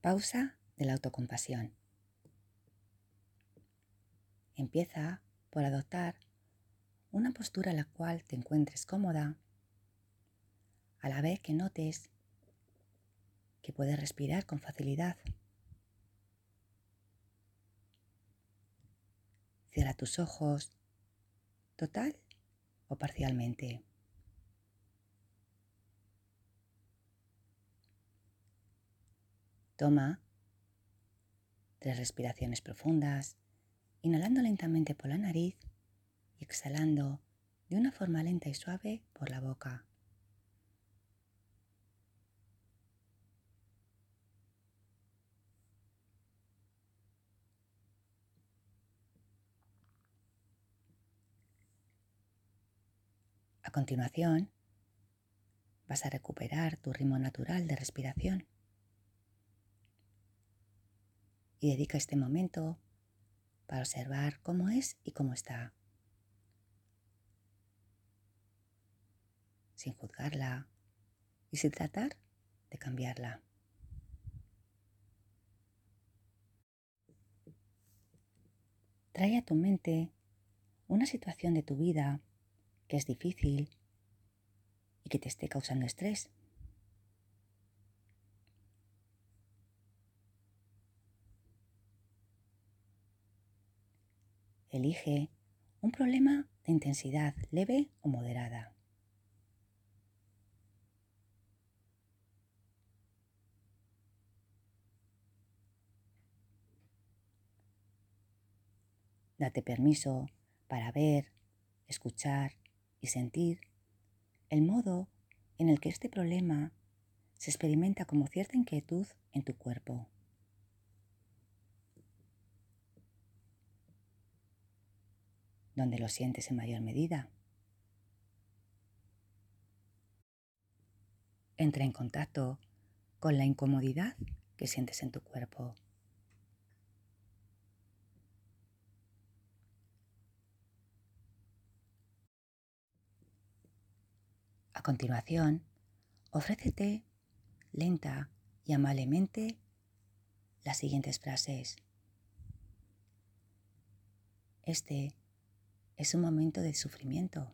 Pausa de la autocompasión. Empieza por adoptar una postura en la cual te encuentres cómoda, a la vez que notes que puedes respirar con facilidad. Cierra tus ojos, total o parcialmente. Toma 3 respiraciones profundas, inhalando lentamente por la nariz y exhalando de una forma lenta y suave por la boca. A continuación, vas a recuperar tu ritmo natural de respiración y dedica este momento para observar cómo es y cómo está, sin juzgarla y sin tratar de cambiarla. Trae a tu mente una situación de tu vida que es difícil y que te esté causando estrés. Elige un problema de intensidad leve o moderada. Date permiso para ver, escuchar y sentir el modo en el que este problema se experimenta como cierta inquietud en tu cuerpo. ¿Dónde lo sientes en mayor medida? Entra en contacto con la incomodidad que sientes en tu cuerpo. A continuación, ofrécete lenta y amablemente las siguientes frases. Este es un momento de sufrimiento.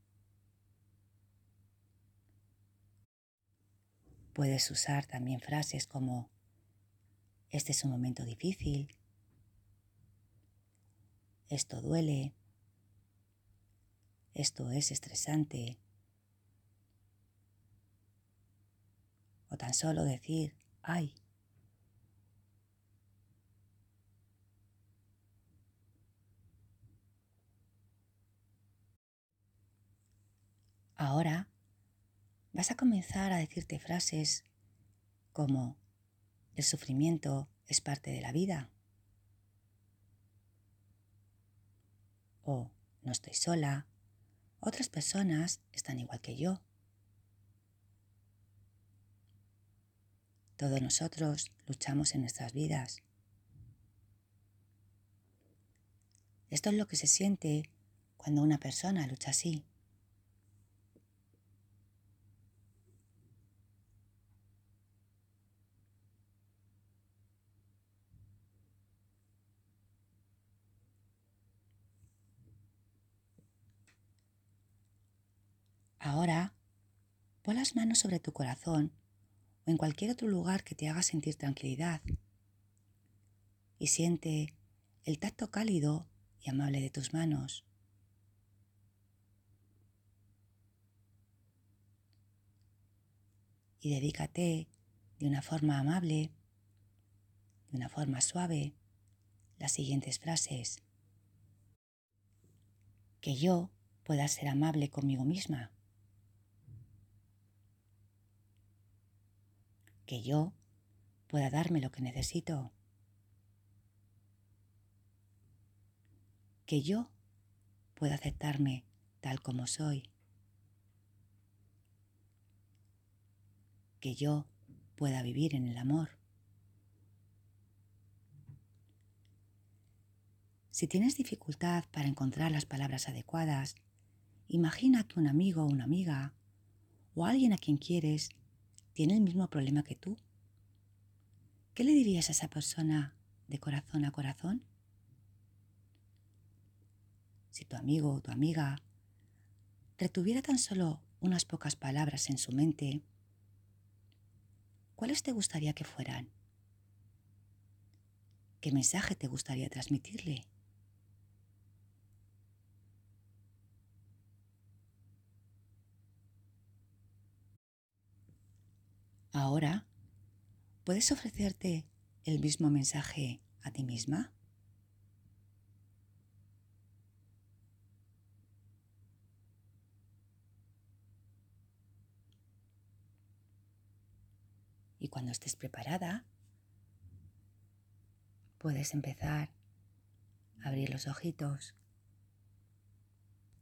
Puedes usar también frases como: este es un momento difícil, esto duele, esto es estresante, o tan solo decir ¡ay! Ahora vas a comenzar a decirte frases como: el sufrimiento es parte de la vida, o no estoy sola, otras personas están igual que yo. Todos nosotros luchamos en nuestras vidas. Esto es lo que se siente cuando una persona lucha así. Ahora, pon las manos sobre tu corazón o en cualquier otro lugar que te haga sentir tranquilidad y siente el tacto cálido y amable de tus manos. Y dedícate de una forma amable, de una forma suave, las siguientes frases. Que yo pueda ser amable conmigo misma. Que yo pueda darme lo que necesito. Que yo pueda aceptarme tal como soy. Que yo pueda vivir en el amor. Si tienes dificultad para encontrar las palabras adecuadas, imagina que un amigo o una amiga o alguien a quien quieres tiene el mismo problema que tú ¿Qué le dirías a esa persona de corazón a corazón? Si tu amigo o tu amiga retuviera tan solo unas pocas palabras en su mente, ¿cuáles te gustaría que fueran? ¿Qué mensaje te gustaría transmitirle? Ahora, ¿puedes ofrecerte el mismo mensaje a ti misma? Y cuando estés preparada, puedes empezar a abrir los ojitos